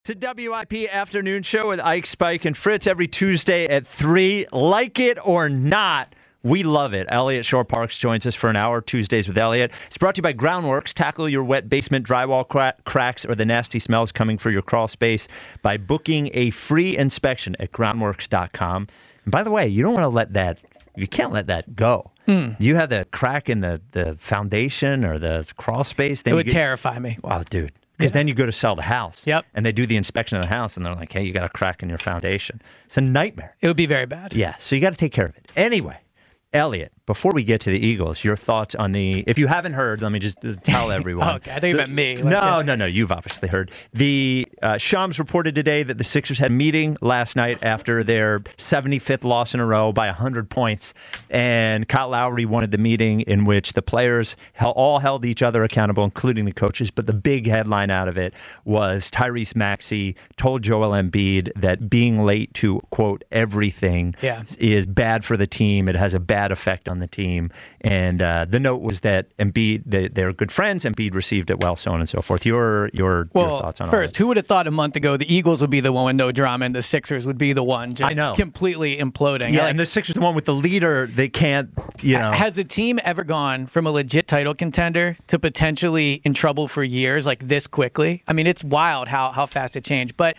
It's a WIP afternoon show with Ike, Spike, and Fritz every Tuesday at 3. Like it or not, we love it. Elliot Shore-Parks joins us for an hour, Tuesdays with Elliot. It's brought to you by Groundworks. Tackle your wet basement drywall cracks or the nasty smells coming for your crawl space by booking a free inspection at groundworks.com. And by the way, you can't let that go. You have the crack in the foundation or the crawl space. Then it would terrify me. Wow, dude. Because then you go to sell the house. Yep. And they do the inspection of the house, and they're like, hey, you got a crack in your foundation. It's a nightmare. It would be very bad. Yeah, so you got to take care of it. Anyway, Elliot, before we get to the Eagles, your thoughts on if you haven't heard, let me just tell everyone. Okay, I think you meant me. No, you've obviously heard. The Shams reported today that the Sixers had a meeting last night after their 75th loss in a row by 100 points, and Kyle Lowry wanted the meeting in which the players all held each other accountable, including the coaches, but the big headline out of it was Tyrese Maxey told Joel Embiid that being late to, quote, everything is bad for the team. It has a bad effect on the team. And the note was that Embiid, they're good friends. Embiid received it well, so on and so forth. Your thoughts on all first, who would have thought a month ago the Eagles would be the one with no drama and the Sixers would be the one just completely imploding? Yeah, and the Sixers the one with the leader. They can't, Has a team ever gone from a legit title contender to potentially in trouble for years like this quickly? I mean, it's wild how fast it changed. But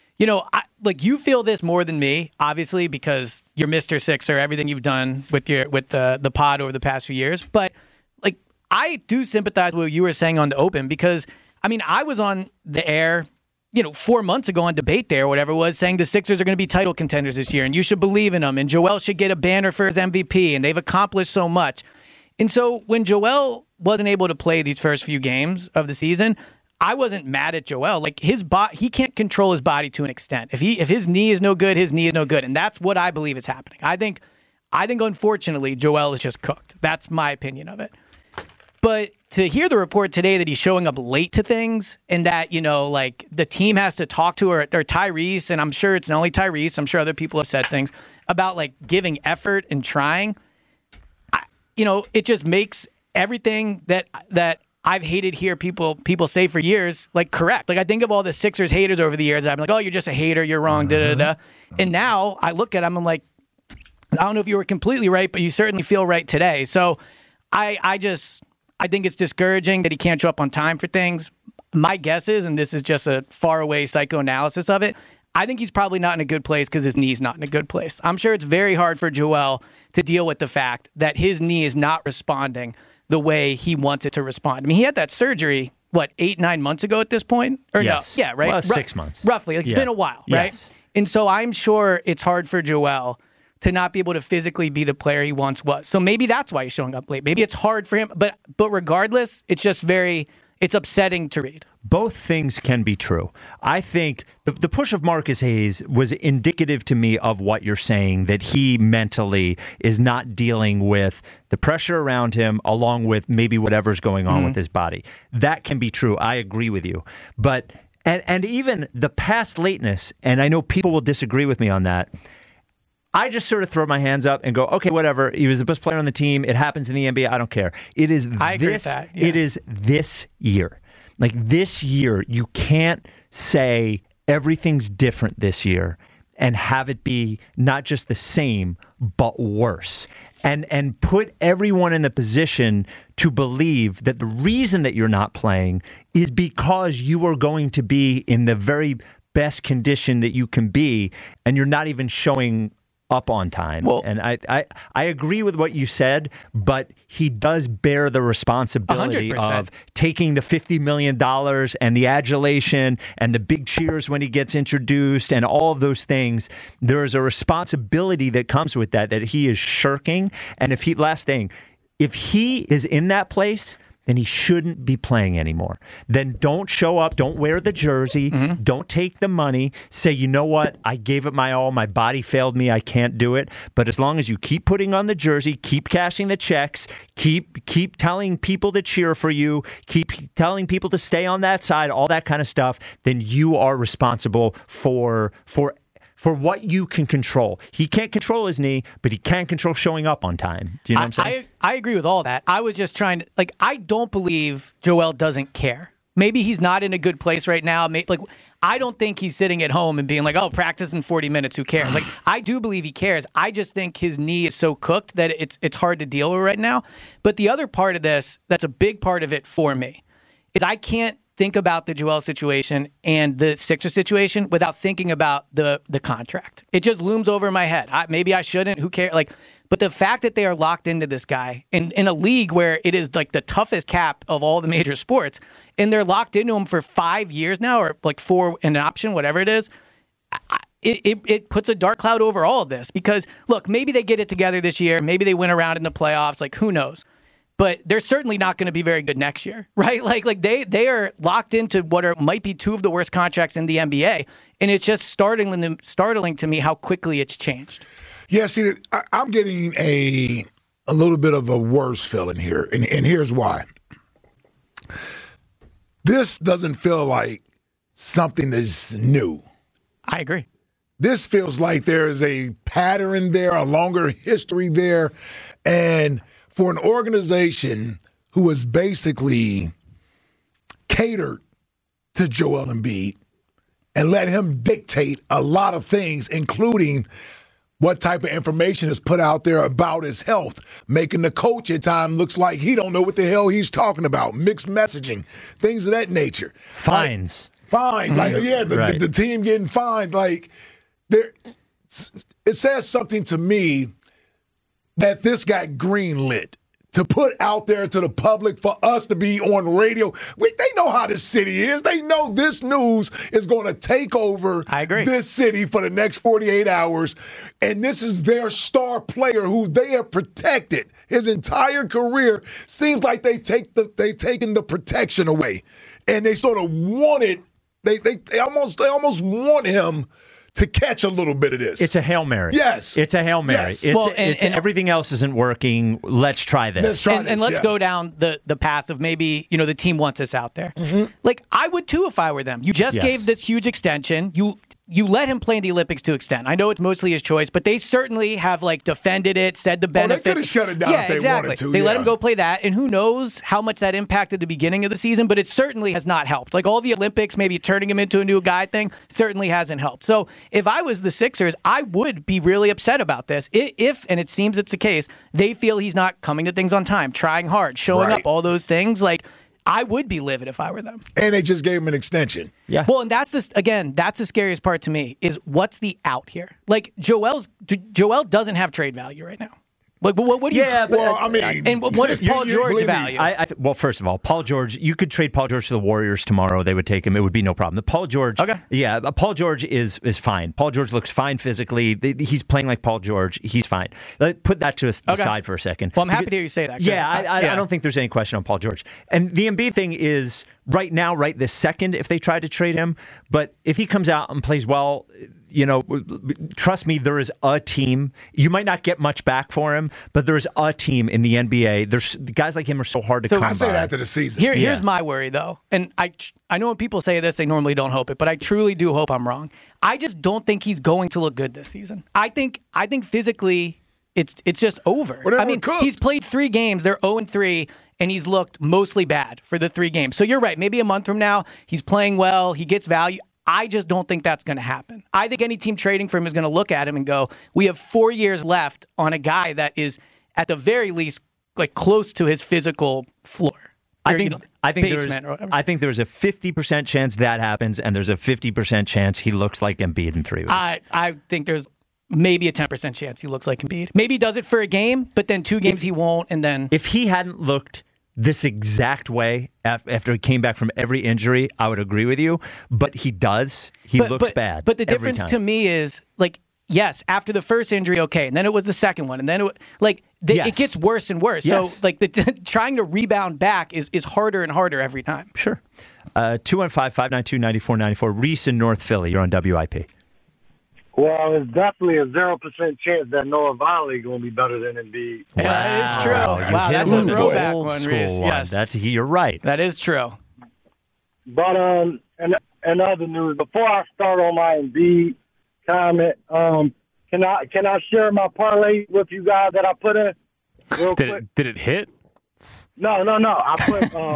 you feel this more than me, obviously, because you're Mr. Sixer, everything you've done with the pod over the past few years. But I do sympathize with what you were saying on the Open because, I was on the air, 4 months ago on Debate Day or whatever it was, saying the Sixers are going to be title contenders this year and you should believe in them and Joel should get a banner for his MVP and they've accomplished so much. And so when Joel wasn't able to play these first few games of the season, I wasn't mad at Joel. He can't control his body to an extent. If his knee is no good, his knee is no good. And that's what I believe is happening. I think unfortunately, Joel is just cooked. That's my opinion of it. But to hear the report today that he's showing up late to things and that, the team has to talk to her or Tyrese, and I'm sure it's not only Tyrese, I'm sure other people have said things about giving effort and trying. It just makes everything that I've hated hear people say for years, correct. I think of all the Sixers haters over the years. I'm like, oh, you're just a hater. You're wrong. Da-da-da. And now I look at them. I'm like, I don't know if you were completely right, but you certainly feel right today. So I think it's discouraging that he can't show up on time for things. My guess is, and this is just a faraway psychoanalysis of it, I think he's probably not in a good place because his knee's not in a good place. I'm sure it's very hard for Joel to deal with the fact that his knee is not responding the way he wants it to respond. He had that surgery, 8-9 months ago at this point? Or yes. No? Yeah, right? Well, 6 months. Roughly. It's been a while, right? Yes. And so I'm sure it's hard for Joel to not be able to physically be the player he once was. So maybe that's why he's showing up late. Maybe it's hard for him. But regardless, it's just it's upsetting to read. Both things can be true. I think the push of Marcus Hayes was indicative to me of what you're saying, that he mentally is not dealing with the pressure around him along with maybe whatever's going on with his body. That can be true. I agree with you. But and even the past lateness, and I know people will disagree with me on that, I just sort of throw my hands up and go, okay, whatever. He was the best player on the team. It happens in the NBA. I don't care. I agree with that. Yeah. It is this year. This year, you can't say everything's different this year and have it be not just the same, but worse. And put everyone in the position to believe that the reason that you're not playing is because you are going to be in the very best condition that you can be, and you're not even showing up on time. Well, and I agree with what you said, but he does bear the responsibility 100%. Of taking the $50 million and the adulation and the big cheers when he gets introduced and all of those things. There is a responsibility that comes with that he is shirking. And if he is in that place, then he shouldn't be playing anymore. Then don't show up. Don't wear the jersey. Don't take the money. Say, you know what? I gave it my all. My body failed me. I can't do it. But as long as you keep putting on the jersey, keep cashing the checks, keep telling people to cheer for you, keep telling people to stay on that side, all that kind of stuff, then you are responsible for what you can control. He can't control his knee, but he can control showing up on time. Do you know what I'm saying? I agree with all that. I was just trying to, I don't believe Joel doesn't care. Maybe he's not in a good place right now. Like, I don't think he's sitting at home and being like, oh, practice in 40 minutes, who cares? Like, I do believe he cares. I just think his knee is so cooked that it's hard to deal with right now. But the other part of this, that's a big part of it for me, is I can't think about the Joel situation and the Sixers situation without thinking about the contract. It just looms over my head. Maybe I shouldn't. Who cares? Like, but the fact that they are locked into this guy in a league where it is like the toughest cap of all the major sports, and they're locked into him for 5 years now, or like 4 and an option, whatever it is, it puts a dark cloud over all of this. Because, look, maybe they get it together this year. Maybe they win around in the playoffs. Like, who knows? But they're certainly not going to be very good next year, right? Like they are locked into what might be 2 of the worst contracts in the NBA. And it's just startling to me how quickly it's changed. Yeah, see, I'm getting a little bit of a worse feeling here, and here's why. This doesn't feel like something that's new. I agree. This feels like there is a pattern there, a longer history there, and for an organization who has basically catered to Joel Embiid and let him dictate a lot of things, including what type of information is put out there about his health, making the coach at times looks like he don't know what the hell he's talking about, mixed messaging, things of that nature. Fines. Fines. Like, yeah, the team getting fined. Like, it says something to me that this got greenlit to put out there to the public for us to be on radio. They know how this city is. They know this news is going to take over this city for the next 48 hours. And this is their star player who they have protected his entire career. Seems like they've taken the protection away. And they sort of wanted, they almost want him to catch a little bit of this. It's a Hail Mary. Yes. It's a Hail Mary. Yes. It's everything else isn't working. Let's try this. And let's go down the path of maybe, the team wants us out there. Mm-hmm. Like, I would too if I were them. You just gave this huge extension. You let him play in the Olympics to extend. I know it's mostly his choice, but they certainly have defended it, said the benefits. They could have shut it down if they wanted to. They let him go play that, and who knows how much that impacted the beginning of the season, but it certainly has not helped. Like, all the Olympics, maybe turning him into a new guy thing, certainly hasn't helped. So if I was the Sixers, I would be really upset about this. If, and it seems it's the case, they feel he's not coming to things on time, trying hard, showing up, all those things, I would be livid if I were them. And they just gave him an extension. Yeah. Well, and that's the scariest part to me is what's the out here? Like, Joel doesn't have trade value right now. Like, what do you? Yeah, well, I mean, and what is Paul George's value? Well, first of all, Paul George, you could trade Paul George to the Warriors tomorrow. They would take him. It would be no problem. Paul George, Paul George is fine. Paul George looks fine physically. He's playing like Paul George. He's fine. Put that to the side for a second. Well, I'm happy to hear you say that. Yeah, I don't think there's any question on Paul George. And the Embiid thing is right now, right this second, if they try to trade him. But if he comes out and plays well, trust me, there is a team. You might not get much back for him, but there's a team in the NBA. There's guys like him are so hard to come by. I say that after the season. Here's my worry, though. And I know when people say this, they normally don't hope it, but I truly do hope I'm wrong. I just don't think he's going to look good this season. I think physically it's just over. I mean, he's played 3 games. They're 0-3. And he's looked mostly bad for the 3 games. So you're right. Maybe a month from now, he's playing well. He gets value. I just don't think that's going to happen. I think any team trading for him is going to look at him and go, we have 4 years left on a guy that is, at the very least, close to his physical floor. I think there's a 50% chance that happens, and there's a 50% chance he looks like Embiid in 3 weeks. I think there's maybe a 10% chance he looks like Embiid. Maybe he does it for a game, but then 2 games he won't, and then... If he hadn't looked this exact way after he came back from every injury, I would agree with you. But he does. He looks bad. But the difference to me is, yes, after the first injury, okay, and then it was the second one, and then it gets worse and worse. Yes. So, trying to rebound back is harder and harder every time. Sure. 215-592-9494. Reese in North Philly. You're on WIP. Well, it's definitely a 0% chance that Noah Vonleh going to be better than Embiid. Wow. Yeah, that is true. Wow, that's a throwback one, Reese. Yes. You're right. That is true. But in other news, before I start on my Embiid comment, can I share my parlay with you guys that I put in real quick? Did it hit? No. I put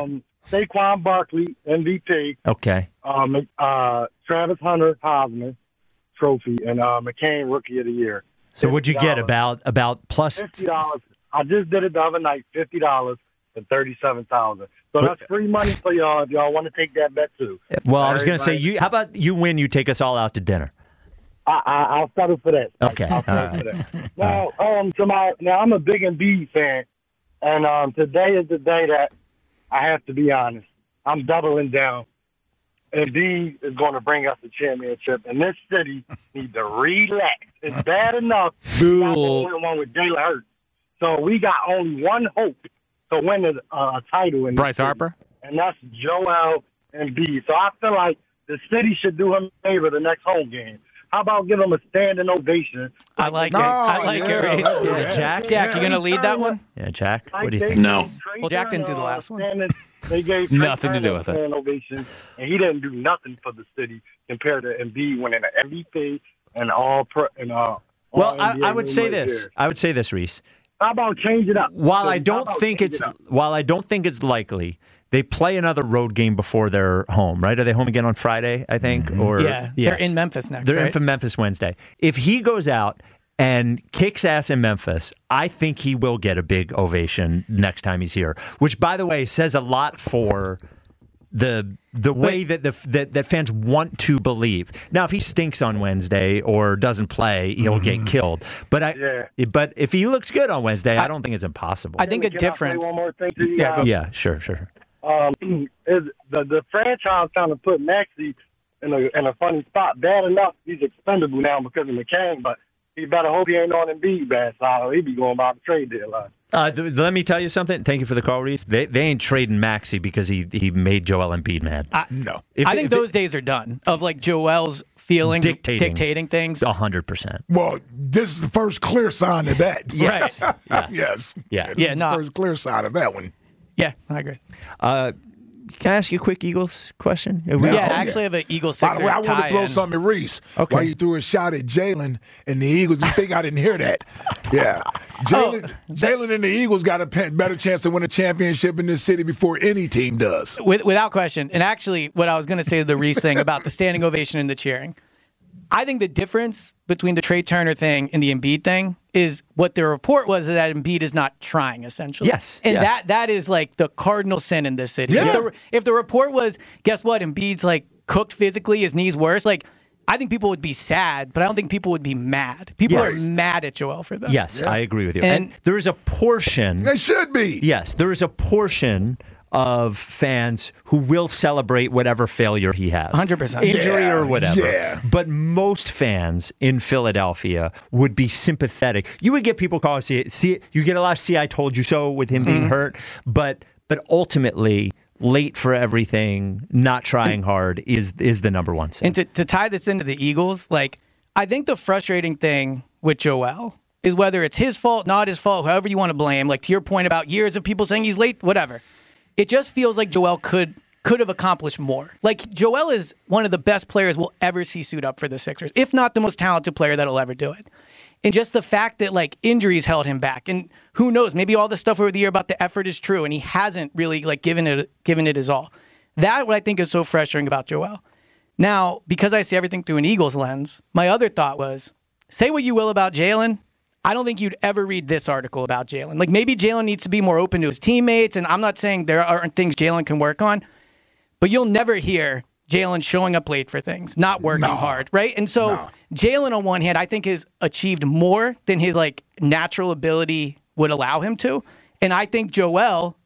Saquon Barkley, MVP. Okay. Travis Hunter, Heisman Trophy, and McCain Rookie of the Year. So what'd you get about plus $50? I just did it the other night. $50 for $37,000. So that's free money for y'all if y'all want to take that bet too. Well, I was going to say, how about you win? You take us all out to dinner. I'll settle for that. Okay. I'll settle for that. Now, I'm a big Embiid fan, and today is the day that I have to be honest. I'm doubling down. Embiid is going to bring us the championship, and this city needs to relax. It's bad enough. We got the only one with Jalen Hurts, so we got only one hope to win a title. In Bryce Harper, and that's Joel Embiid. So I feel like the city should do him a favor the next home game. How about give him a standing ovation? I like it. I like it, Reese. Jack, you going to lead that one? Yeah, Jack, what do you think? No. Well, Jack didn't do the last one. They gave nothing to do with it. Ovation, and he didn't do nothing for the city compared to Embiid winning an MVP and all. Well, I would say this. I would say this, Reese. How about change it up? While I don't think it's likely, they play another road game before they're home, right? Are they home again on Friday, I think? Mm-hmm. Or they're in Memphis next, They're right? in Memphis Wednesday. If he goes out and kicks ass in Memphis, I think he will get a big ovation next time he's here, which, by the way, says a lot for the way that fans want to believe. Now, if he stinks on Wednesday or doesn't play, he'll get killed. But but if he looks good on Wednesday, I don't think it's impossible. I think a difference. One more thing to you yeah, sure. Is the franchise kind of put Maxey in a funny spot. Bad enough, he's expendable now because of McCain, but he better hope he ain't on Embiid bad side, or he'd be going by the trade deadline. Let me tell you something. Thank you for the call, Reese. They ain't trading Maxey because he made Joel Embiid mad. No. I think those days are done of like Joel's feelings dictating things. 100%. Well, this is the first clear sign of that. Yes. Right. Yeah. Yes. Yeah. This is the first clear sign of that one. Yeah, I agree. Can I ask you a quick Eagles question? I actually have an Eagles Sixers By the way, I want to throw tie-in. something at Reese. Okay. While you threw a shot at Jalen and the Eagles, you think I didn't hear that? Yeah. Jalen and the Eagles got a better chance to win a championship in this city before any team does. Without question. And actually, what I was going to say to the Reese thing about the standing ovation and the cheering, I think the difference between the Trey Turner thing and the Embiid thing is what the report was that Embiid is not trying, essentially. Yes. And that is like the cardinal sin in this city. Yeah. If the report was, guess what, Embiid's like cooked physically, his knee's worse, like I think people would be sad, but I don't think people would be mad. People are mad at Joel for this. Yes, I agree with you. And there is a portion. They should be. Yes, there is a portion of fans who will celebrate whatever failure he has. 100%. Injury or whatever. Yeah. But most fans in Philadelphia would be sympathetic. You would get people calling, see, you get a lot of "see, I told you so" with him being hurt, but ultimately, late for everything, not trying hard is the number one sin. And to tie this into the Eagles, like I think the frustrating thing with Joel is whether it's his fault, not his fault, however you want to blame, like to your point about years of people saying he's late, whatever. It just feels like Joel could have accomplished more. Like, Joel is one of the best players we'll ever see suit up for the Sixers, if not the most talented player that'll ever do it. And just the fact that, like, injuries held him back. And who knows, maybe all the stuff over the year about the effort is true, and he hasn't really, like, given it his all. That what I think is so frustrating about Joel. Now, because I see everything through an Eagles lens, my other thought was, say what you will about Jalen, I don't think you'd ever read this article about Jalen. Like, maybe Jalen needs to be more open to his teammates, and I'm not saying there aren't things Jalen can work on, but you'll never hear Jalen showing up late for things, not working hard, right? And so Jalen, on one hand, I think has achieved more than his, like, natural ability would allow him to, and I think Joel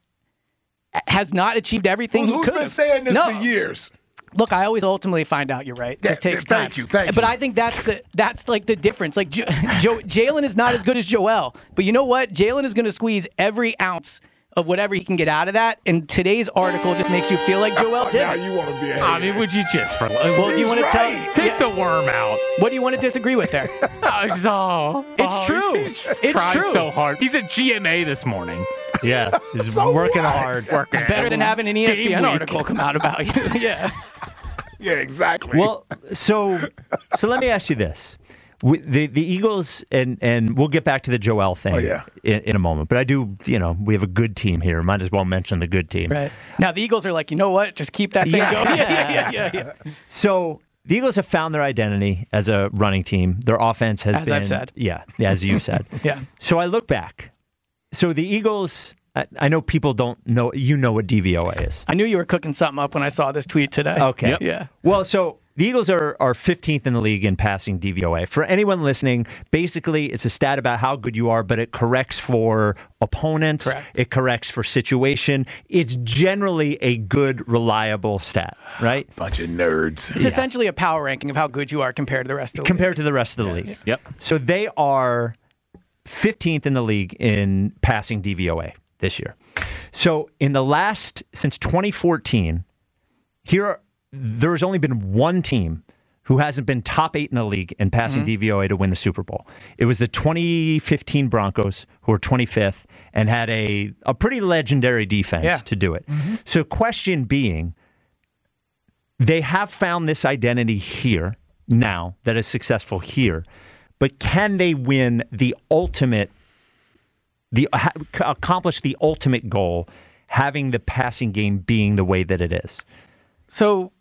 has not achieved everything he could have. Who's been saying this for years? Look, I always ultimately find out you're right. It just takes time. Thank you. But I think that's like the difference. Like Jalen is not as good as Joel, but you know what? Jalen is going to squeeze every ounce of whatever he can get out of that. And today's article just makes you feel like Joel did. Now you want to be a hater. I mean, would you just Well, do you want to take the worm out? What do you want to disagree with there? It's true. It's trying true. so hard. He's at GMA this morning. Yeah, he's working hard. It's better than having an ESPN article come out about you. Yeah. Yeah, exactly. Well, so let me ask you this. The Eagles, and we'll get back to the Joel thing in a moment. But I do, we have a good team here. Might as well mention the good team. Right. Now, the Eagles are like, you know what? Just keep that thing going. Yeah. So the Eagles have found their identity as a running team. Their offense has been... As I've said. Yeah, as you said. Yeah. So I look back. So the Eagles... I know people don't know. You know what DVOA is. I knew you were cooking something up when I saw this tweet today. Okay. Yep. Yeah. Well, so the Eagles are 15th in the league in passing DVOA. For anyone listening, basically it's a stat about how good you are, but it corrects for opponents. Correct. It corrects for situation. It's generally a good, reliable stat, right? Bunch of nerds. It's essentially a power ranking of how good you are compared to the rest of the league. Compared to the rest of the league. Yeah. Yep. So they are 15th in the league in passing DVOA this year. So since 2014, there's only been one team who hasn't been top 8 in the league in passing DVOA to win the Super Bowl. It was the 2015 Broncos, who were 25th and had a pretty legendary defense to do it. So question being, they have found this identity here now that is successful here, but can they win accomplish the ultimate goal, having the passing game being the way that it is? So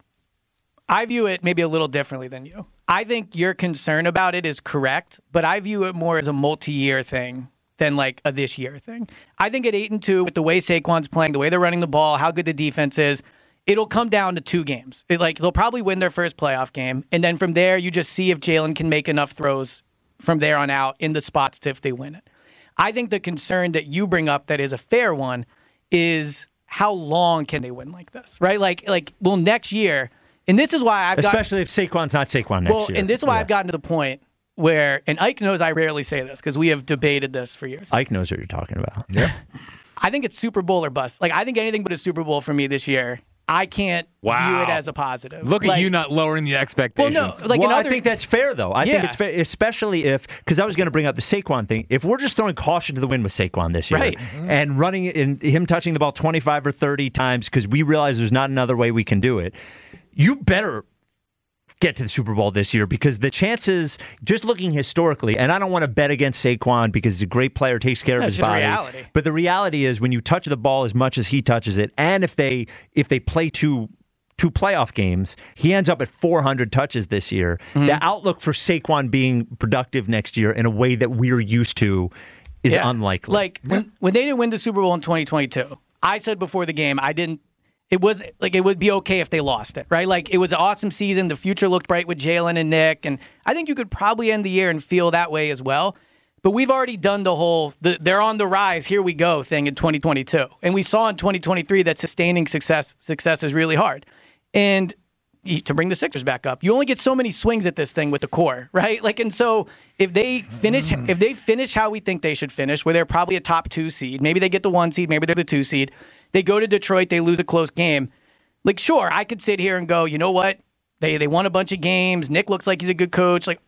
I view it maybe a little differently than you. I think your concern about it is correct, but I view it more as a multi-year thing than like a this year thing. I think at 8-2, with the way Saquon's playing, the way they're running the ball, how good the defense is, it'll come down to 2 games. They'll probably win their first playoff game, and then from there, you just see if Jalen can make enough throws from there on out in the spots if they win it. I think the concern that you bring up that is a fair one is how long can they win like this, right? Well, next year, and this is why especially if Saquon's not Saquon next year. And this is why I've gotten to the point where, and Ike knows I rarely say this because we have debated this for years. Ike knows what you're talking about. Yeah. I think it's Super Bowl or bust. I think anything but a Super Bowl for me this year. I can't view it as a positive. Look at you not lowering the expectations. Well, no, I think that's fair, though. I think it's fair, especially because I was going to bring up the Saquon thing. If we're just throwing caution to the wind with Saquon this year, right, and running in him touching the ball 25 or 30 times because we realize there's not another way we can do it, you better get to the Super Bowl this year, because the chances, just looking historically, and I don't want to bet against Saquon because he's a great player, takes care of his body. Reality. But the reality is when you touch the ball as much as he touches it, and if they play two playoff games, he ends up at 400 touches this year. The outlook for Saquon being productive next year in a way that we're used to is unlikely. When they didn't win the Super Bowl in 2022, I said before the game, it would be okay if they lost it, right? It was an awesome season. The future looked bright with Jalen and Nick, and I think you could probably end the year and feel that way as well. But we've already done the whole they're on the rise, here we go thing in 2022. And we saw in 2023 that sustaining success is really hard. And to bring the Sixers back up, you only get so many swings at this thing with the core, right? And so if they finish how we think they should finish, where they're probably a top 2 seed, maybe they get the 1 seed, maybe they're the 2 seed, they go to Detroit, they lose a close game. Sure, I could sit here and go, you know what? They won a bunch of games. Nick looks like he's a good coach. But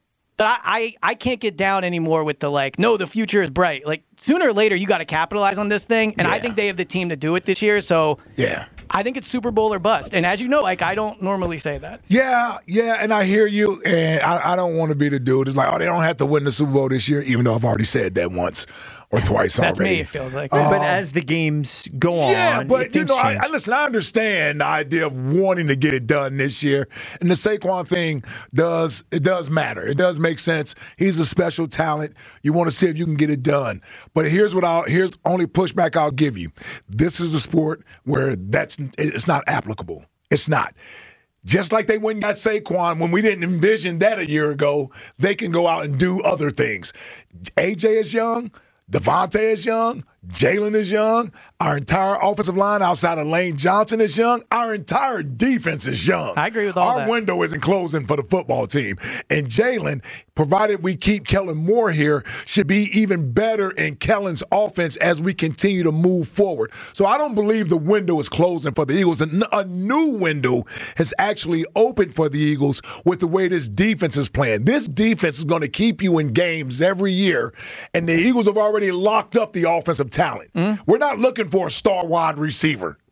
I can't get down anymore with no, the future is bright. Sooner or later, you got to capitalize on this thing. And I think they have the team to do it this year. So I think it's Super Bowl or bust. And as you know, I don't normally say that. Yeah, and I hear you. And I don't want to be the dude that's they don't have to win the Super Bowl this year, even though I've already said that once or twice That's already. Me, it feels like. But as the games go on, yeah, but things change. I understand the idea of wanting to get it done this year, and the Saquon thing does matter. It does make sense. He's a special talent. You want to see if you can get it done. But here's the only pushback I'll give you. This is a sport where it's not applicable. It's not. Just like they went and got Saquon when we didn't envision that a year ago, they can go out and do other things. AJ is young. Devontae is young. Jalen is young. Our entire offensive line outside of Lane Johnson is young. Our entire defense is young. I agree with all that. Our window isn't closing for the football team. And Jalen, provided we keep Kellen Moore here, should be even better in Kellen's offense as we continue to move forward. So I don't believe the window is closing for the Eagles. A new window has actually opened for the Eagles with the way this defense is playing. This defense is going to keep you in games every year, and the Eagles have already locked up the offensive talent. We're not looking for a star wide receiver.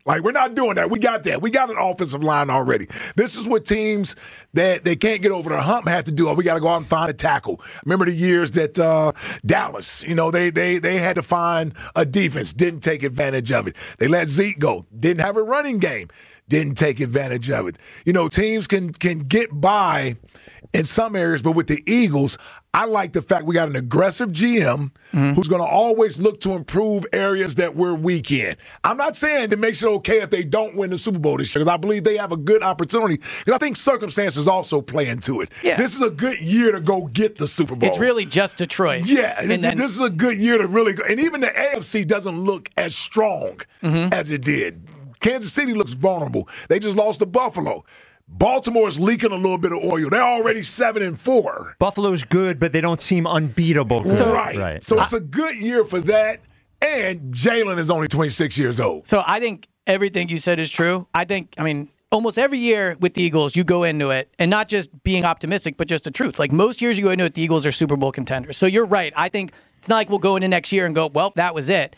Like, we're not doing that. We got that. We got an offensive line already. This is what teams that they can't get over the hump have to do. We got to go out and find a tackle. Remember the years that Dallas, they had to find a defense, didn't take advantage of it. They let Zeke go, didn't have a running game, didn't take advantage of it. Teams can get by in some areas, but with the Eagles, I like the fact we got an aggressive GM who's going to always look to improve areas that we're weak in. I'm not saying it makes it okay if they don't win the Super Bowl this year, because I believe they have a good opportunity. Because I think circumstances also play into it. Yeah. This is a good year to go get the Super Bowl. It's really just Detroit. Yeah, this is a good year to really go. And even the AFC doesn't look as strong as it did. Kansas City looks vulnerable. They just lost to Buffalo. Baltimore is leaking a little bit of oil. They're already 7-4. Buffalo's good, but they don't seem unbeatable. Right. So it's a good year for that. And Jalen is only 26 years old. So I think everything you said is true. I mean, almost every year with the Eagles, you go into it, and not just being optimistic, but just the truth. Like most years you go into it, the Eagles are Super Bowl contenders. So you're right. I think it's not like we'll go into next year and go, well, that was it.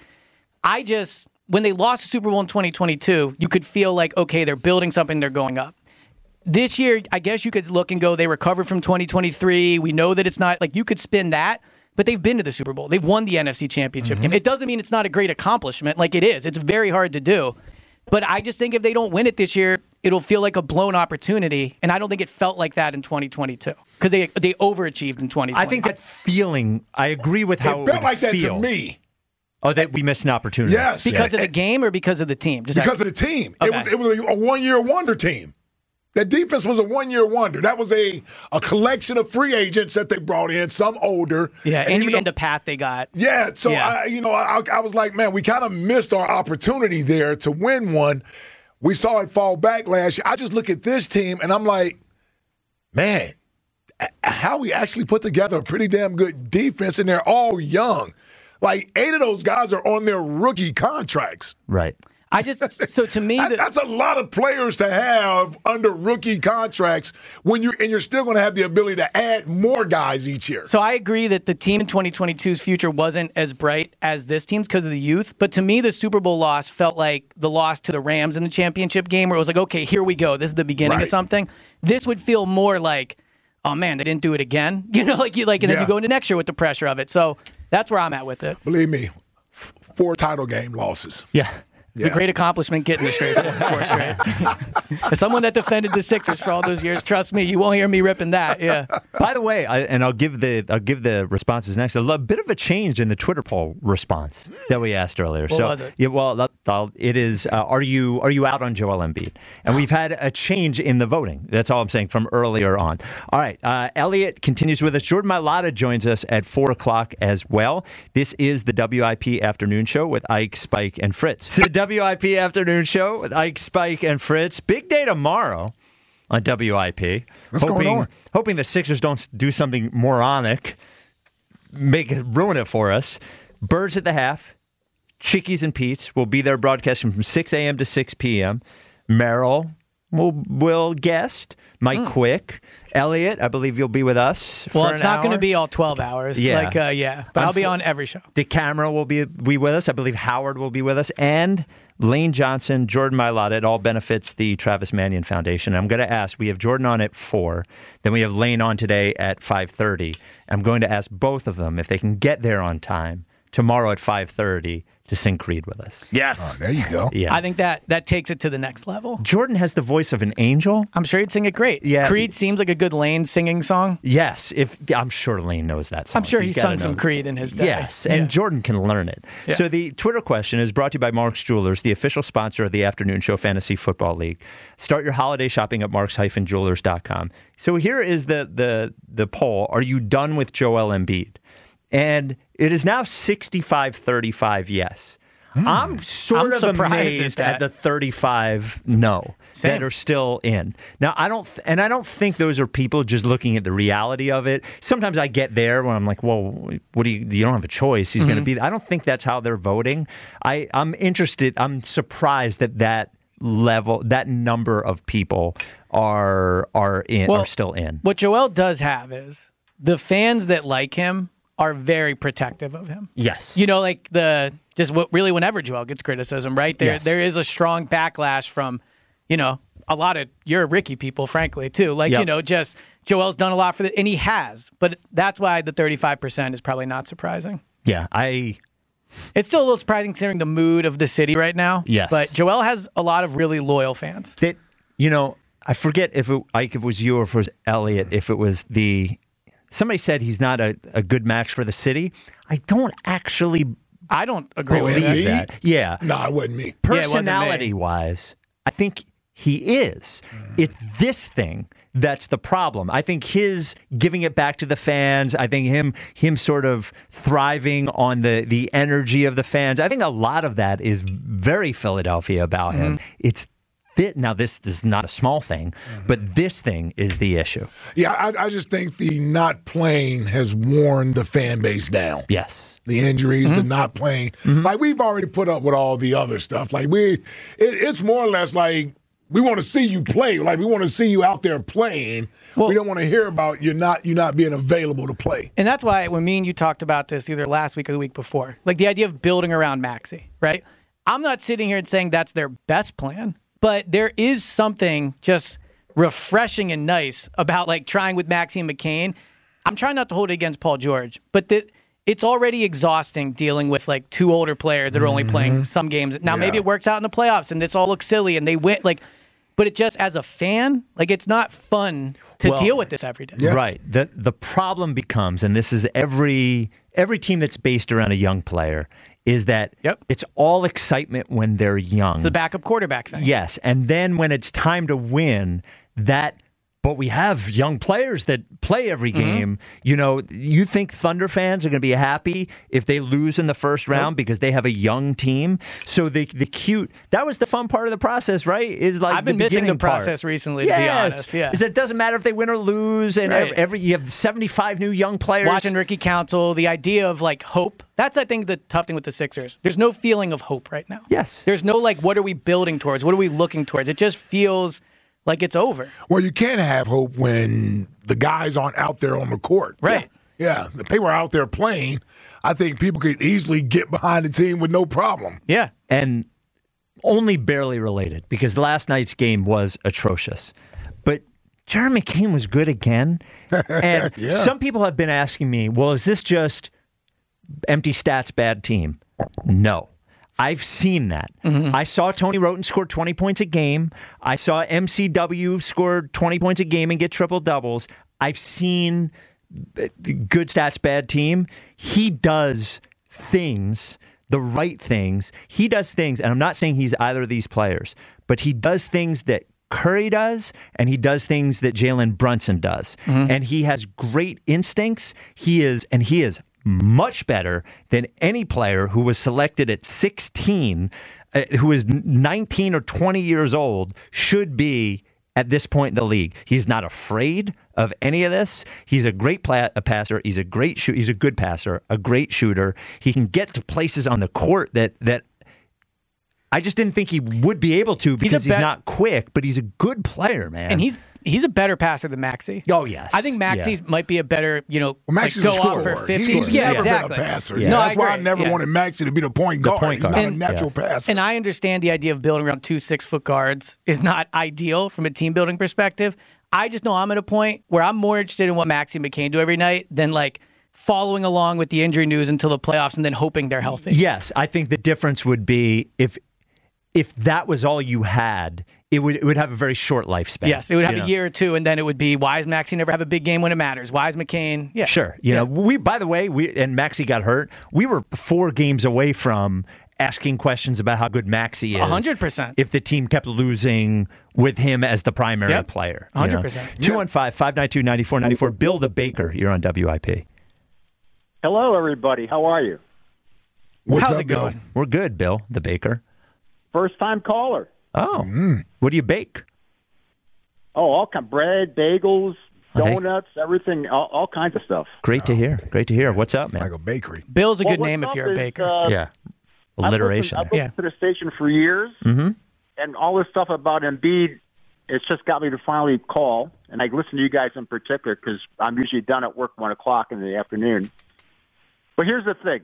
When they lost the Super Bowl in 2022, you could feel like, okay, they're building something, they're going up. This year, I guess you could look and go, they recovered from 2023. We know that it's not, like, you could spin that, but they've been to the Super Bowl. They've won the NFC Championship game. It doesn't mean it's not a great accomplishment. Like, it is. It's very hard to do. But I just think if they don't win it this year, it'll feel like a blown opportunity, and I don't think it felt like that in 2022 because they overachieved in 2020. I think that feeling, I agree with how it felt like that feel. To me. Oh, that we missed an opportunity. Yes. Because of the game or because of the team? Because of the team. Okay. It was a one-year wonder team. That defense was a one-year wonder. That was a collection of free agents that they brought in, some older. Yeah, and the path they got. Yeah, so yeah. I was like, man, we kind of missed our opportunity there to win one. We saw it fall back last year. I just look at this team, and I'm like, man, how we actually put together a pretty damn good defense, and they're all young. Like, 8 of those guys are on their rookie contracts. Right. So to me, that's a lot of players to have under rookie contracts you're still going to have the ability to add more guys each year. So I agree that the team in 2022's future wasn't as bright as this team's because of the youth. But to me, the Super Bowl loss felt like the loss to the Rams in the championship game, where it was like, okay, here we go. This is the beginning of something. This would feel more like, oh man, they didn't do it again. And then you go into next year with the pressure of it. So that's where I'm at with it. Believe me, 4 title game losses. Yeah. It's a great accomplishment getting the four straight. As someone that defended the Sixers for all those years, trust me, you won't hear me ripping that. Yeah. By the way, I'll give the responses next. A bit of a change in the Twitter poll response that we asked earlier. What was it? Yeah, well, it is. Are you out on Joel Embiid? And we've had a change in the voting. That's all I'm saying from earlier on. All right, Elliot continues with us. Jordan Mailata joins us at 4:00 as well. This is the WIP Afternoon Show with Ike, Spike, and Fritz. The WIP Afternoon Show with Ike, Spike, and Fritz. Big day tomorrow on WIP. What's going on? Hoping the Sixers don't do something moronic, ruin it for us. Birds at the Half, Chickies and Pete's will be there broadcasting from 6 a.m. to 6 p.m. Merrill will guest. Mike Quick. Elliot, I believe you'll be with us for it's not going to be all 12 hours. Yeah. But I'll be on every show. DeCamera will be with us. I believe Howard will be with us. And Lane Johnson, Jordan Mailata. It all benefits the Travis Manion Foundation. I'm going to ask, we have Jordan on at 4. Then we have Lane on today at 5:30. I'm going to ask both of them if they can get there on time tomorrow at 5:30 to sing Creed with us. Yes. Oh, there you go. Yeah. I think that takes it to the next level. Jordan has the voice of an angel. I'm sure he'd sing it great. Yeah. Creed seems like a good Lane singing song. Yes. I'm sure Lane knows that song. I'm sure he's sung some Creed in his day. Yes, and Jordan can learn it. Yeah. So the Twitter question is brought to you by Mark's Jewelers, the official sponsor of the Afternoon Show Fantasy Football League. Start your holiday shopping at marks-jewelers.com. So here is the poll. Are you done with Joel Embiid? And it is now 65-35 yes. I'm sort of amazed at the 35 no that are still in. Now, I don't think those are people just looking at the reality of it. Sometimes I get there when I'm like, well, what do you don't have a choice. He's going to be. I don't think that's how they're voting. I'm interested. I'm surprised that level, that number of people are still in. What Joel does have is the fans that like him are very protective of him. Yes. Like just whenever Joel gets criticism, right? There is a strong backlash from, a lot of your Ricky people, frankly, too. Like, just Joel's done a lot for and he has. But that's why the 35% is probably not surprising. Yeah, It's still a little surprising considering the mood of the city right now. Yes. But Joel has a lot of really loyal fans. That, I forget if it was you or if it was Elliot, if it was somebody said he's not a good match for the city. I don't agree with that. Yeah. No, it wasn't me. Personality-wise, I think he is. It's this thing that's the problem. I think his giving it back to the fans, I think him sort of thriving on the energy of the fans, I think a lot of that is very Philadelphia about him. It's now, this is not a small thing, but this thing is the issue. Yeah, I just think the not playing has worn the fan base down. Yes. The injuries, the not playing. Like, we've already put up with all the other stuff. Like, it's more or less like we want to see you play. Like, we want to see you out there playing. Well, we don't want to hear about you not being available to play. And that's why when me and you talked about this either last week or the week before, like the idea of building around Maxey, right? I'm not sitting here and saying that's their best plan. But there is something just refreshing and nice about like trying with Maxey and McCain. I'm trying not to hold it against Paul George, but it's already exhausting dealing with like two older players that are only playing some games. Now maybe it works out in the playoffs and this all looks silly and they win. But it just, as a fan, like it's not fun to deal with this every day. Yeah. Right. The problem becomes, and this is every team that's based around a young player, is that it's all excitement when they're young. It's the backup quarterback thing. Yes, and then when it's time to win, but we have young players that play every game. You think Thunder fans are going to be happy if they lose in the first round because they have a young team? So that was the fun part of the process, right? Is like I've been missing the process recently, to be honest. Yeah, is that it doesn't matter if they win or lose, and you have 75 new young players. Watching Ricky Council, the idea of like hope. That's, I think, the tough thing with the Sixers. There's no feeling of hope right now. Yes. There's no like, what are we building towards? What are we looking towards? It just feels like it's over. Well, you can't have hope when the guys aren't out there on the court. Right. Yeah. If they were out there playing, I think people could easily get behind the team with no problem. Yeah. And only barely related because last night's game was atrocious. But Jared McCain was good again. And some people have been asking me, well, is this just empty stats, bad team? No. I've seen that. I saw Tony Roten score 20 points a game. I saw MCW score 20 points a game and get triple doubles. I've seen good stats, bad team. He does things, the right things. He does things, and I'm not saying he's either of these players, but he does things that Curry does, and he does things that Jalen Brunson does. And he has great instincts. He is much better than any player who was selected at 16, who is 19 or 20 years old, should be at this point in the league. He's not afraid of any of this. He's a great passer. He's a great shooter. He's a good passer, a great shooter. He can get to places on the court that I just didn't think he would be able to because he's not quick, but he's a good player, man. And he's a better passer than Maxey. Oh, yes. I think Maxey might be a better, Maxey's go a off for 50. He's never been a passer. Yeah. No, that's why I never wanted Maxey to be the point guard. He's not a natural passer. And I understand the idea of building around 2 6-foot guards is not ideal from a team building perspective. I just know I'm at a point where I'm more interested in what Maxey and McCain do every night than like following along with the injury news until the playoffs and then hoping they're healthy. Yes, I think the difference would be if that was all you had, it would have a very short lifespan. Yes, it would have a year or two, and then it would be, why does Maxey never have a big game when it matters? Why is McCain? Yeah. Sure. By the way, and Maxey got hurt, we were 4 games away from asking questions about how good Maxey is. 100%. If the team kept losing with him as the primary player. 100%. 215-592-9494. Bill the Baker, you're on WIP. Hello, everybody. How are you? How's it going? We're good, Bill the Baker. First-time caller. Oh. What do you bake? Oh, all kind of bread, bagels, donuts, everything, all kinds of stuff. Great to hear. Great to hear. What's up, man? Like a bakery. Bill's a good name if you're a baker. Alliteration. I've listened to the station for years, and all this stuff about Embiid, it's just got me to finally call, and I listen to you guys in particular because I'm usually done at work 1 o'clock in the afternoon. But here's the thing.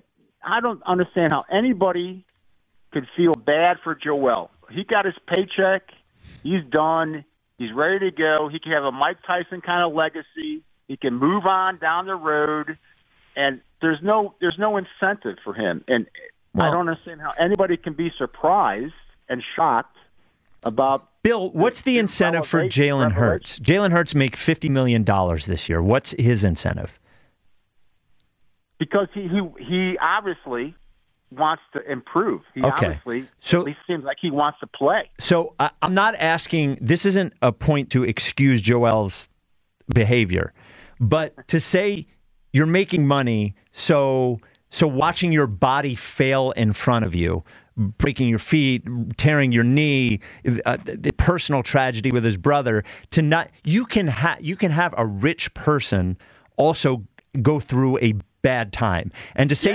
I don't understand how anybody could feel bad for Joel. He got his paycheck. He's done. He's ready to go. He can have a Mike Tyson kind of legacy. He can move on down the road, and there's no incentive for him. And I don't understand how anybody can be surprised and shocked about. Bill, what's the incentive for Jalen Hurts? Jalen Hurts make $50 million this year. What's his incentive? Because he obviously wants to improve. He obviously at least seems like he wants to play. So I'm not asking, this isn't a point to excuse Joel's behavior, but to say you're making money, so watching your body fail in front of you, breaking your feet, tearing your knee, the personal tragedy with his brother, you can have a rich person also go through a bad time, and to say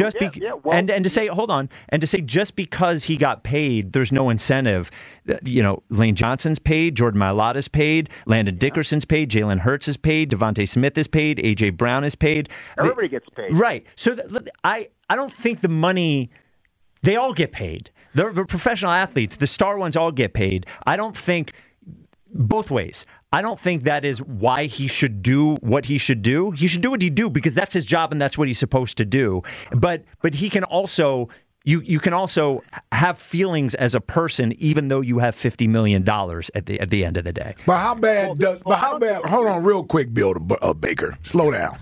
just because he got paid, there's no incentive. Lane Johnson's paid, Jordan Mailata's paid, Landon Dickerson's paid, Jalen Hurts is paid, Devontae Smith is paid, AJ Brown is paid. Everybody gets paid, right? So I don't think the money. They all get paid. The professional athletes, the star ones, all get paid. I don't think both ways. I don't think that is why he should do what he should do. He should do what he do because that's his job and that's what he's supposed to do. But he can also you can also have feelings as a person even though you have $50 million at the end of the day. But how bad hold on real quick, Bill Baker. Slow down.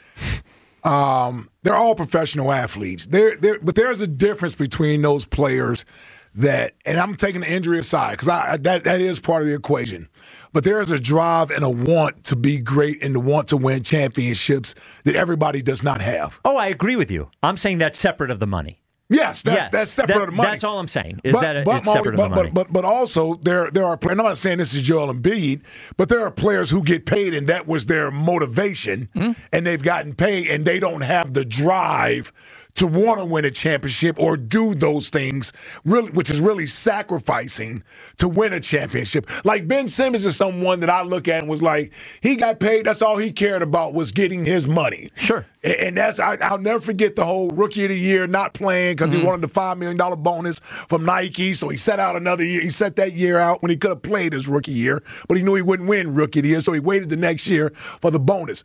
They're all professional athletes. But there's a difference between those players and I'm taking the injury aside because that is part of the equation. But there is a drive and a want to be great and to want to win championships that everybody does not have. Oh, I agree with you. I'm saying that's separate of the money. Yes, that's separate of the money. That's all I'm saying. It's separate of the money. But also there are players. I'm not saying this is Joel Embiid, but there are players who get paid and that was their motivation, and they've gotten paid and they don't have the drive to want to win a championship or do those things, really, which is really sacrificing to win a championship. Like Ben Simmons is someone that I look at and was like, he got paid. That's all he cared about was getting his money. Sure. And I'll never forget the whole rookie of the year not playing because he wanted the $5 million bonus from Nike. So he set out another year. He set that year out when he could have played his rookie year, but he knew he wouldn't win rookie of the year. So he waited the next year for the bonus.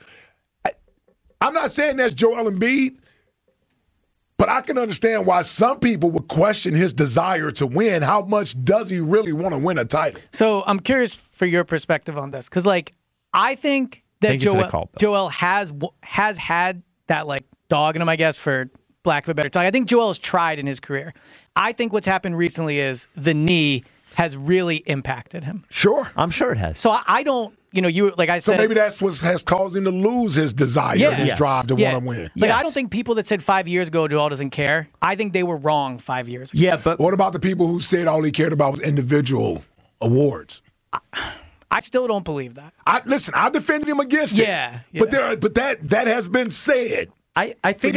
I'm not saying that's Joel Embiid. But I can understand why some people would question his desire to win. How much does he really want to win a title? So I'm curious for your perspective on this. Because, I think that Joel has had that, dog in him, I guess, for lack of a better term. I think Joel has tried in his career. I think what's happened recently is the knee has really impacted him. Sure. I'm sure it has. So I don't... like I said. So maybe that's what has caused him to lose his desire, his drive to want to win. I don't think people that said 5 years ago Joel doesn't care. I think they were wrong 5 years ago. Yeah, but what about the people who said all he cared about was individual awards? I still don't believe that. I defended him against it. Yeah. But that has been said. I think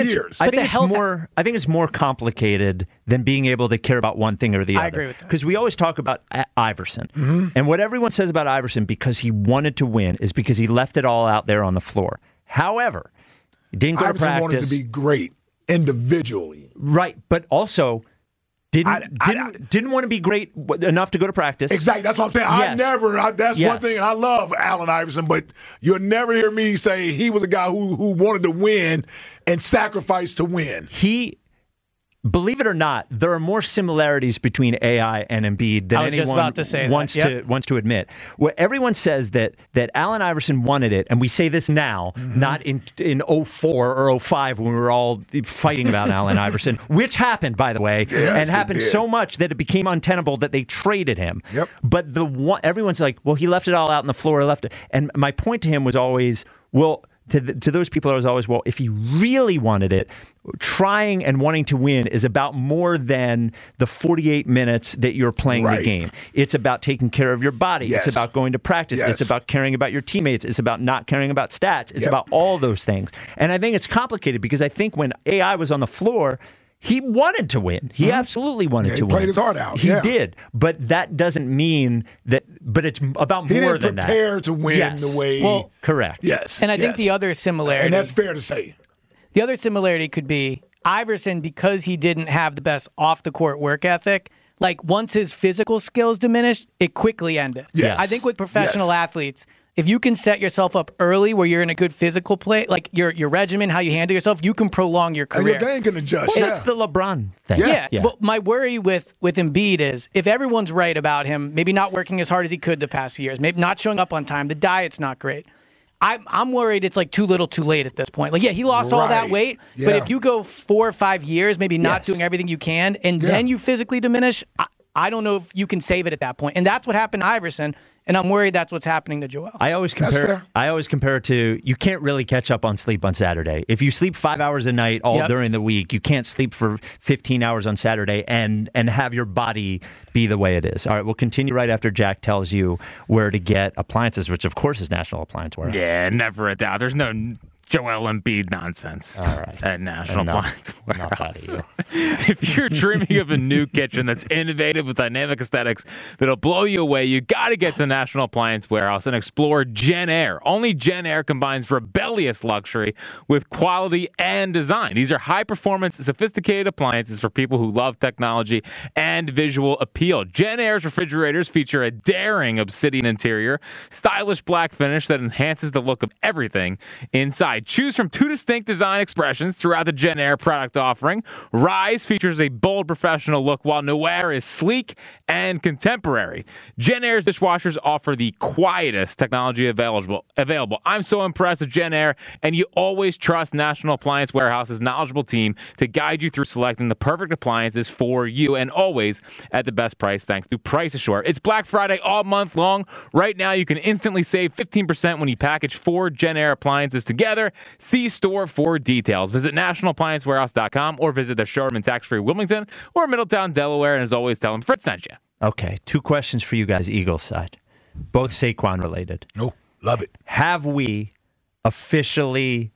it's more complicated than being able to care about one thing or the other. I agree with that. Because we always talk about Iverson. And what everyone says about Iverson because he wanted to win is because he left it all out there on the floor. However, he didn't go to practice. Iverson wanted to be great individually. Right, but also didn't want to be great enough to go to practice. Exactly. That's what I'm saying. Yes. That's one thing. I love Allen Iverson, but you'll never hear me say he was a guy who wanted to win and sacrificed to win. Believe it or not, there are more similarities between AI and Embiid than anyone wants to admit. Well, everyone says that Allen Iverson wanted it, and we say this now, not in 04 or 05 when we were all fighting about Allen Iverson, which happened, by the way, and happened so much that it became untenable that they traded him. Yep. But everyone's like, well, he left it all out on the floor. And my point to him was always, well, to those people, I was always, well, if he really wanted it, trying and wanting to win is about more than the 48 minutes that you're playing the game. It's about taking care of your body. Yes. It's about going to practice. Yes. It's about caring about your teammates. It's about not caring about stats. It's about all those things. And I think it's complicated because I think when AI was on the floor, he wanted to win. He absolutely wanted to win. He played his heart out. He did. But that doesn't mean that. But it's about more than that. He didn't prepare to win the way. Well, correct. Yes. And I think the other similarity. And that's fair to say. The other similarity could be, Iverson, because he didn't have the best off-the-court work ethic, like once his physical skills diminished, it quickly ended. Yes. I think with professional athletes, if you can set yourself up early where you're in a good physical play, like your regimen, how you handle yourself, you can prolong your career. And your game can adjust. Well, that's the LeBron thing. Yeah. But my worry with Embiid is if everyone's right about him, maybe not working as hard as he could the past few years, maybe not showing up on time, the diet's not great. I'm worried it's like too little too late at this point. Like, yeah, he lost all that weight, but if you go 4 or 5 years, maybe not doing everything you can, and then you physically diminish, I don't know if you can save it at that point. And that's what happened to Iverson, and I'm worried that's what's happening to Joel. I always compare it to, you can't really catch up on sleep on Saturday. If you sleep 5 hours a night during the week, you can't sleep for 15 hours on Saturday and have your body be the way it is. All right, we'll continue right after Jack tells you where to get appliances, which of course is National Appliance Warehouse. Yeah, never a doubt. There's no Joel Embiid nonsense at National Appliance Warehouse. If you're dreaming of a new kitchen that's innovative with dynamic aesthetics that'll blow you away, you got to get to National Appliance Warehouse and explore Gen Air. Only Gen Air combines rebellious luxury with quality and design. These are high-performance, sophisticated appliances for people who love technology and visual appeal. Gen Air's refrigerators feature a daring obsidian interior, stylish black finish that enhances the look of everything inside. Choose from 2 distinct design expressions throughout the Gen Air product offering. Rise features a bold professional look, while Noir is sleek and contemporary. Gen Air's dishwashers offer the quietest technology available. I'm so impressed with Gen Air, and you always trust National Appliance Warehouse's knowledgeable team to guide you through selecting the perfect appliances for you, and always at the best price thanks to Price Assure. It's Black Friday all month long. Right now, you can instantly save 15% when you package 4 Gen Air appliances together. See store for details. Visit nationalappliancewarehouse.com or visit their showroom in tax-free Wilmington or Middletown, Delaware. And as always, tell them Fritz sent you. Okay, 2 questions for you guys, Eagles side. Both Saquon related. Oh, love it. Have we officially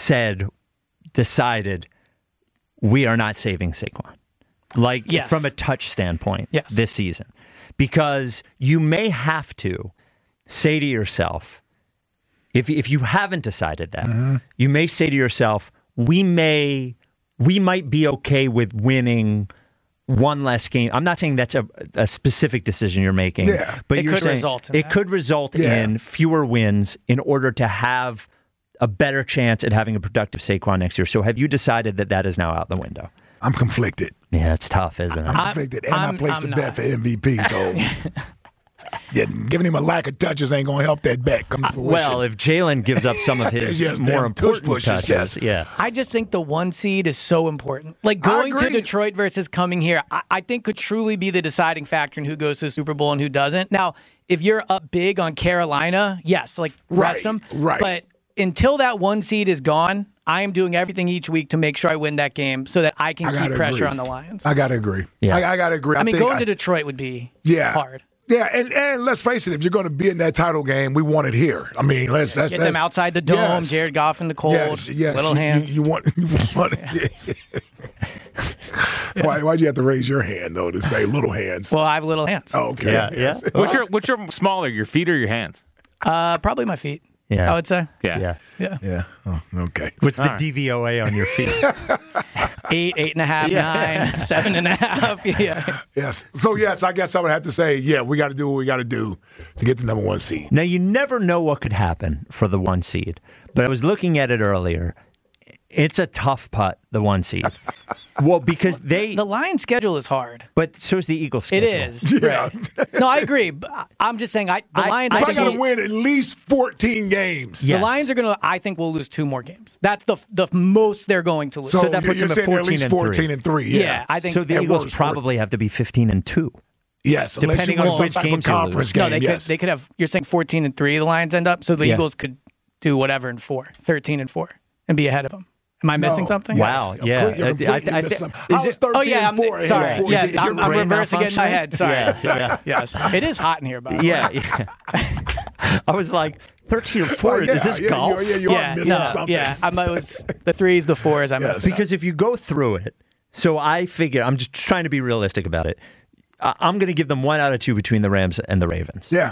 decided we are not saving Saquon? Like, from a touch standpoint this season? Because you may have to say to yourself, if you haven't decided that, you may say to yourself, we might be okay with winning one less game. I'm not saying that's a specific decision you're making, but it could result in fewer wins in order to have a better chance at having a productive Saquon next year. So have you decided that is now out the window? I'm conflicted. Yeah, it's tough, isn't it? I'm conflicted, and I placed a bet for MVP, so... Yeah, giving him a lack of touches ain't going to help that bet come to fruition. Well, if Jalen gives up some of his more important touches, I just think the 1 seed is so important. Like, going to Detroit versus coming here, I think could truly be the deciding factor in who goes to the Super Bowl and who doesn't. Now, if you're up big on Carolina, yes, like, rest them. Right. But until that 1 seed is gone, I am doing everything each week to make sure I win that game so that I can keep pressure on the Lions. I got to agree. Yeah. I got to agree. I mean, going to Detroit would be hard. Yeah, and let's face it, if you're going to be in that title game, we want it here. I mean, let's get them outside the dome, Jared Goff in the cold, little hands. You want it. Why'd you have to raise your hand, though, to say little hands? Well, I have little hands. Oh, okay. Yeah. Which are smaller, your feet or your hands? Probably my feet. Yeah. I would say. Yeah. Oh, okay. What's the DVOA on your feet? 8, 8.5, 9, 7.5. Yeah. Yes. So, I guess I would have to say, we got to do what we got to do to get the number 1 seed. Now, you never know what could happen for the 1 seed, but I was looking at it earlier. It's a tough putt, the 1 seed. Well, because the Lions' schedule is hard. But so is the Eagles' schedule. It is. Yeah. Right. No, I agree. I'm just saying, the Lions... I got to win at least 14 games. Yes. The Lions are going to, I think, will lose 2 more games. That's the most they're going to lose. So that puts them at 14-3. Yeah, I think... So the Eagles probably have to be 15-2. Yes, depending on which games you lose. No, they could have... You're saying 14-3, the Lions end up, so the Eagles could do whatever in 4, 13-4, and be ahead of them. Am I missing something? Wow, yeah. I was 13-4. Sorry. Yeah, I'm reversing it in my head. Sorry. Yes. It is hot in here, by the way. Yeah. I was like, 13 or 4, is this golf? You are missing something. Yeah, it was the 3s, the 4s. I missed. Because if you go through it, so I figure, I'm just trying to be realistic about it. I'm going to give them 1 out of 2 between the Rams and the Ravens. Yeah.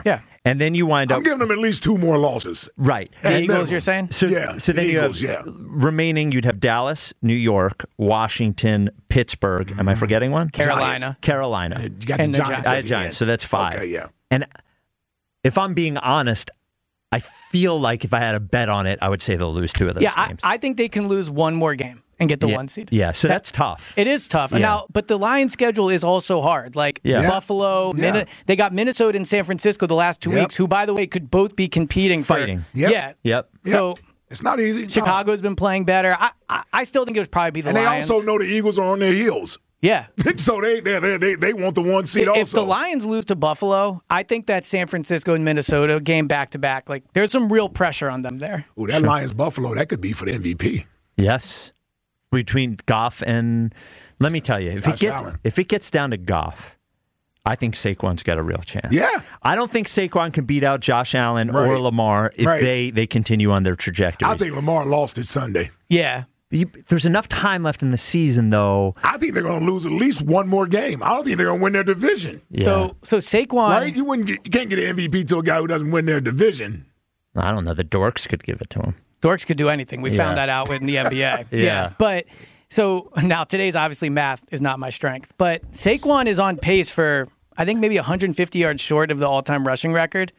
And then you wind up. I'm giving them at least 2 more losses. Right. The Eagles, you're saying? So, Yeah, so then Eagles, you have remaining, you'd have Dallas, New York, Washington, Pittsburgh. Am I forgetting one? Carolina. Carolina. You got And the the Giants. Giants. I had Giants, so that's 5. Okay, yeah. And if I'm being honest, I feel like if I had a bet on it, I would say they'll lose 2 of those games. I think they can lose one more game and get the 1 seed. Yeah, so that's tough. It is tough. Yeah. Now, but the Lions' schedule is also hard. Like Buffalo, Yeah. they got Minnesota and San Francisco the last 2 weeks, who, by the way, could both be competing Fighting. for. Yep. Yeah. So it's not easy. Chicago's been playing better. I still think it would probably be the And they Lions. also know the Eagles are on their heels. Yeah. So they want the 1 seed also. If the Lions lose to Buffalo, I think that San Francisco and Minnesota game back-to-back, like there's some real pressure on them there. Ooh, that Lions-Buffalo, that could be for the MVP. Yes. Between Goff and, let me tell you, Allen. if it gets down to Goff, I think Saquon's got a real chance. Yeah. I don't think Saquon can beat out Josh Allen or Right. Lamar if Right. they continue on their trajectory. I think Lamar lost it Sunday. Yeah. There's enough time left in the season, though. I think they're going to lose at least 1 more game. I don't think they're going to win their division. Yeah. So Saquon, Right? You can't get an MVP to a guy who doesn't win their division. I don't know. The Dorks could give it to him. Dorks could do anything. We found Yeah. that out in the NBA. Yeah. But so now today's obviously math is not my strength, but Saquon is on pace for I think maybe 150 yards short of the all-time rushing record.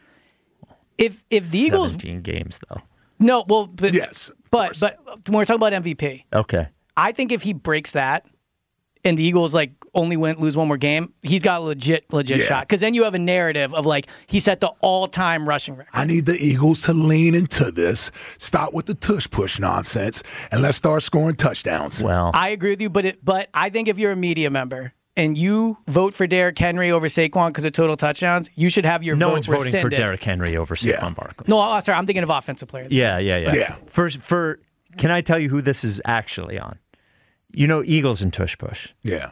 If the Eagles 17 games, though. no, well, but Yes. but when we're talking about MVP, Okay. I think if he breaks that and the Eagles like only lose 1 more game, he's got a legit Yeah. shot. Because then you have a narrative of like he set the all-time rushing record. I need the Eagles to lean into this, stop with the tush-push nonsense, and let's start scoring touchdowns. Well, I agree with you, but I think if you're a media member and you vote for Derrick Henry over Saquon because of total touchdowns, you should have your no vote one's voting for rescinded. Derrick Henry over Saquon Yeah. Barkley. No, sorry, I'm thinking of offensive player. Yeah. Yeah. For can I tell you who this is actually on? You know, Eagles and tush push. Yeah.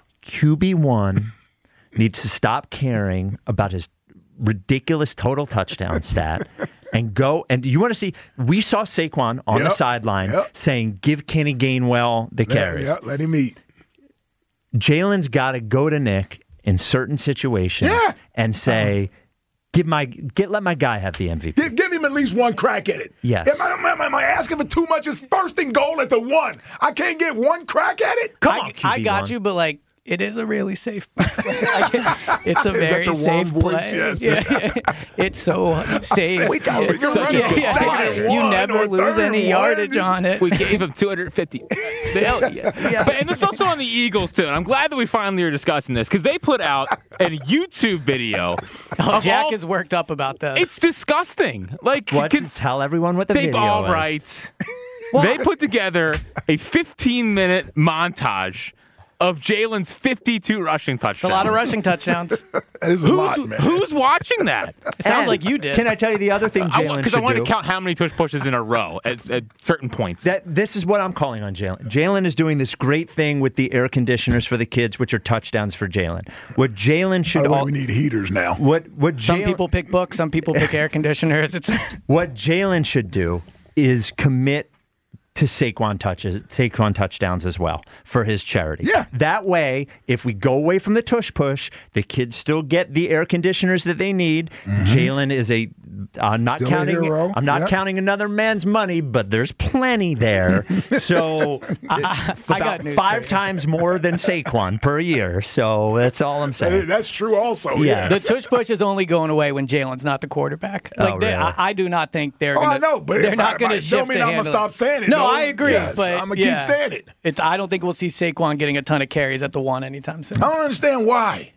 QB1 needs to stop caring about his ridiculous total touchdown stat and go. And you want to see? We saw Saquon on the sideline saying, "Give Kenny Gainwell the carries." Yeah, let him eat. Jalen's got to go to Nick in certain situations and say, let my guy have the MVP. Give him at least 1 crack at it. Yes. Am I asking for too much? It's 1st and goal at the 1. I can't get 1 crack at it? Come on, I got QB1. you, but like it is a really safe. It's a very your safe warm voice? play. Yes. Yeah. It's so safe. We got it. You're running for second and You 1 never or lose 3rd any and yardage 1. on it. We gave him 250. Hell yeah. But, and this is also on the Eagles, too. And I'm glad that we finally are discussing this because they put out a YouTube video. Jack is worked up about this. It's disgusting. Like, Let's tell everyone what the they video all is. right. They put together a 15-minute montage of Jalen's 52 rushing touchdowns. a lot of rushing touchdowns. That is a lot, man. Who's watching that? It sounds And like you did. Can I tell you the other thing Jalen Because should I want do? to count how many tush pushes in a row at certain points. This is what I'm calling on Jalen. Jalen is doing this great thing with the air conditioners for the kids, which are touchdowns for Jalen. What Jalen should We need heaters now. what Some Jalen, people pick books, some people pick air conditioners. It's what Jalen should do is commit to Saquon touchdowns as well for his charity. Yeah. That way, if we go away from the tush push, the kids still get the air conditioners that they need. Jalen is I'm not Still a counting. hero. I'm not Yep. counting another man's money, but there's plenty there. So I about got news 5 for you. times more than Saquon per year. So that's all I'm saying. That's true also. Yeah. The tush push is only going away when Jalen's not the quarterback. Oh, really? I do not think they're Oh, going I know, but they're not going to don't shift mean to I'm going to handle stop saying it. No, though. I agree. Yes, but I'm going to keep saying it. I don't think we'll see Saquon getting a ton of carries at the 1 anytime soon. I don't understand why.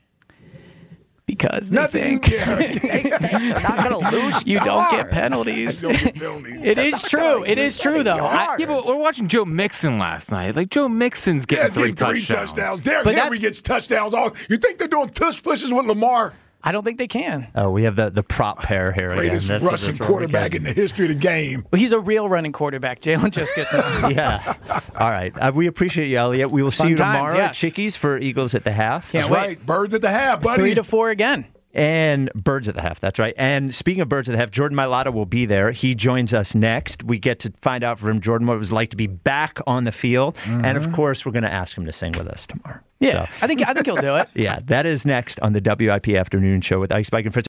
Because they Nothing. think Not going to lose. you don't get penalties. It is true. It is true, though. Yeah, but we're watching Joe Mixon last night. Like, Joe Mixon's getting Getting three three touchdowns. Derrick But Henry gets touchdowns. You think they're doing tush pushes with Lamar? I don't think they can. Oh, we have the prop pair here again. Greatest This is rushing where we quarterback get- in the history of the game. Well, he's a real running quarterback. Jalen just gets Yeah. All right. We appreciate you, Elliot. We will see Fun you times, tomorrow yes. at Chickies for Eagles at the half. Can't That's wait. right. Birds at the half, buddy. 3 to 4 again. And Birds at the Half, that's right. And speaking of Birds at the Half, Jordan Mailata will be there. He joins us next. We get to find out from Jordan what it was like to be back on the field. And, of course, we're going to ask him to sing with us tomorrow. Yeah, So, I think he'll do it. yeah, that is next on the WIP Afternoon Show with Ike Spike and Fritz.